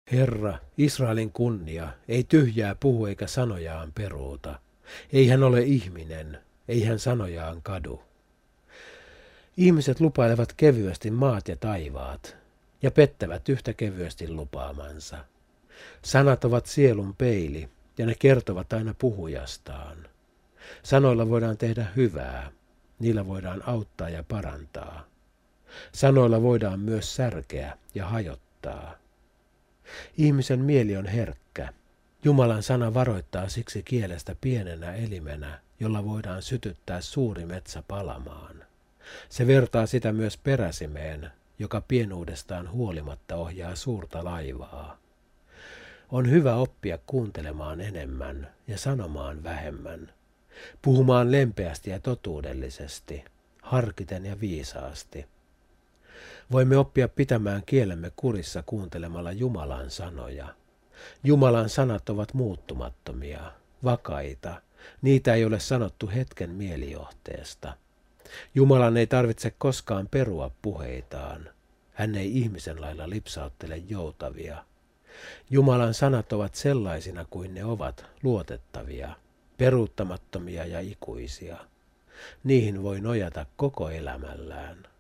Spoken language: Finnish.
Herra, Israelin kunnia, ei tyhjää puhu eikä sanojaan peruuta. Ei hän ole ihminen, ei hän sanojaan kadu. Ihmiset lupailevat kevyesti maat ja taivaat, ja pettävät yhtä kevyesti lupaamansa. Sanat ovat sielun peili, ja ne kertovat aina puhujastaan. Sanoilla voidaan tehdä hyvää, niillä voidaan auttaa ja parantaa. Sanoilla voidaan myös särkeä ja hajottaa. Ihmisen mieli on herkkä. Jumalan sana varoittaa siksi kielestä pienenä elimenä, jolla voidaan sytyttää suuri metsä palamaan. Se vertaa sitä myös peräsimeen, joka pienuudestaan huolimatta ohjaa suurta laivaa. On hyvä oppia kuuntelemaan enemmän ja sanomaan vähemmän, puhumaan lempeästi ja totuudellisesti, harkiten ja viisaasti. Voimme oppia pitämään kielemme kurissa kuuntelemalla Jumalan sanoja. Jumalan sanat ovat muuttumattomia, vakaita, niitä ei ole sanottu hetken mielijohteesta. Jumalan ei tarvitse koskaan perua puheitaan. Hän ei ihmisen lailla lipsauttele joutavia. Jumalan sanat ovat sellaisina kuin ne ovat, luotettavia, peruuttamattomia ja ikuisia. Niihin voi nojata koko elämällään.